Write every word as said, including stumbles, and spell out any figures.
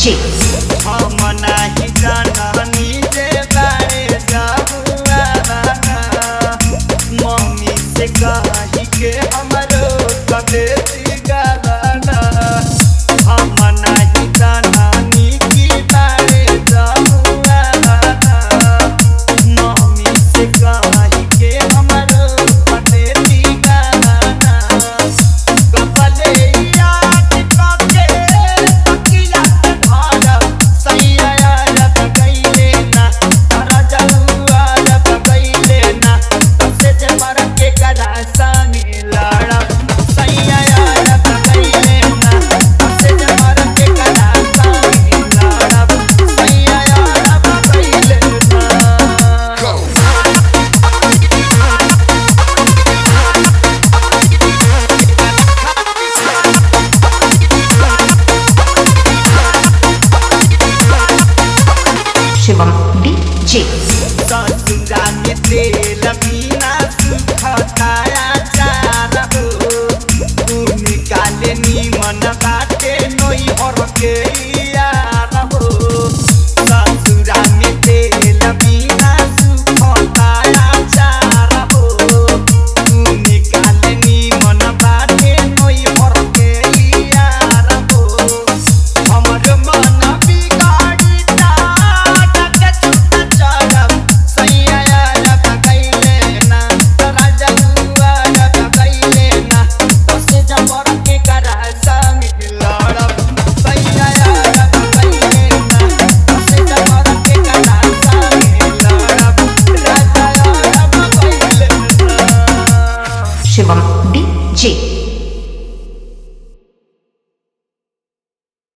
DJ हम नाही जाननी जे बारे जाहुआ मम्मी से कही के हमरो कदेती गाना हम नहीं जाननी की बारे जाहुआ मम्मी से कही के हमरो कदेती गाना कपले याद करके पकिया धारा सैया रब गईले ना तारा जहुआ रब गईले ना तसे जे मर के कदा संगे लड़ा सैया रब गईले ना तसे जे मर के कदा संगे लड़ा सैया रब गईले ना शिवम डीजे ससुरा में तेल बिना सुखताया चार हो तू निकाले नीमन बाटे नोई हर के यार हो ससुरा में तेल बिना सुखताया चार हो तू निकाले नीमन बाटे नोई हर के यार हो हमर मन बिगाड़ी ता शिवम डीजे